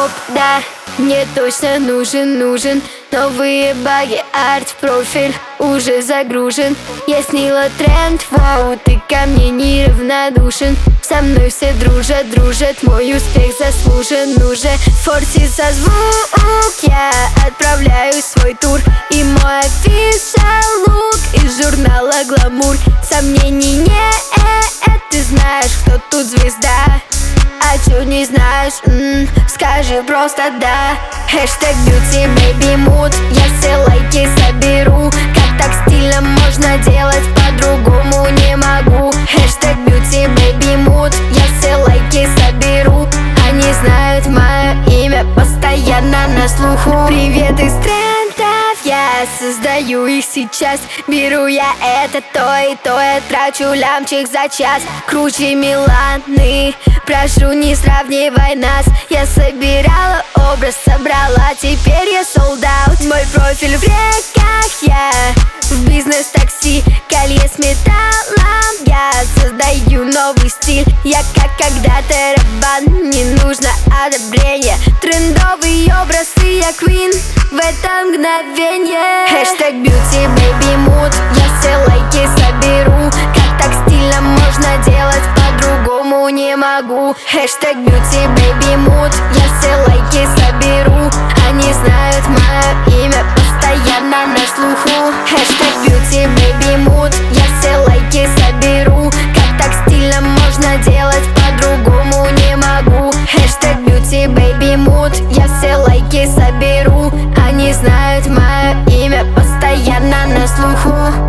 Оп, да, мне точно нужен новые баги, арт, профиль уже загружен. Я сняла тренд, вау, ты ко мне неравнодушен. Со мной все дружат, мой успех заслужен уже. Форси со звук, я отправляю свой тур. И мой official look из журнала Glamour. Сомнений нет, ты знаешь, кто тут звезда. А чё не знаешь, скажи просто да. Хэштег beauty baby mood, я все лайки соберу. Как так стильно можно делать, по-другому не могу. Хэштег beauty baby mood, я все лайки соберу. Они знают мое имя, постоянно на слуху. Привет из трендов, я создаю их сейчас. Беру я это, то и то, я трачу лямчик за час. Круче Миланы, прошу, не сравнивай нас. Я собирала образ, собрала, теперь я sold out. Мой профиль в реках, я в бизнес-такси. Колье с металлом, я создаю новый стиль. Я как когда-то рабан, не нужно одобрение. Трендовый образ, и я queen в это мгновение. Хэштег beauty baby mood, я все лайки соберу. Как так стильно можно делать, по-другому не могу. Хэштег beauty baby mood, я все лайки соберу. Они знают мое имя, постоянно на слуху. Хэштег beauty baby mood, я все лайки соберу. Как так стильно можно делать, по-другому не могу. Хэштег beauty baby mood, я все лайки соберу. Они знают мое имя, постоянно на слуху.